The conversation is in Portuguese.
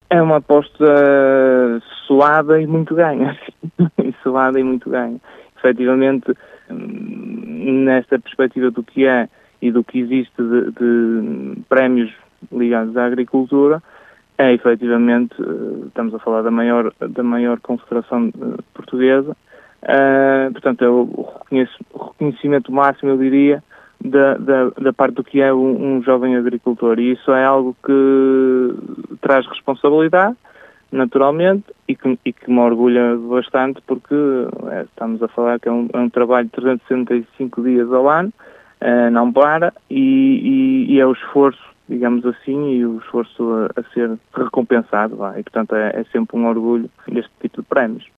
É uma aposta suada e muito ganha. E suada e muito ganha. Efetivamente, nesta perspectiva do que é e do que existe de prémios ligados à agricultura, é efetivamente, estamos a falar da maior confederação portuguesa, portanto é o reconhecimento máximo, eu diria, da parte do que é um jovem agricultor, e isso é algo que traz responsabilidade, naturalmente, e que me orgulha bastante, porque estamos a falar que é um trabalho de 365 dias ao ano, não para, e é o esforço, digamos assim, e o esforço a ser recompensado, e portanto é sempre um orgulho este tipo de prémios.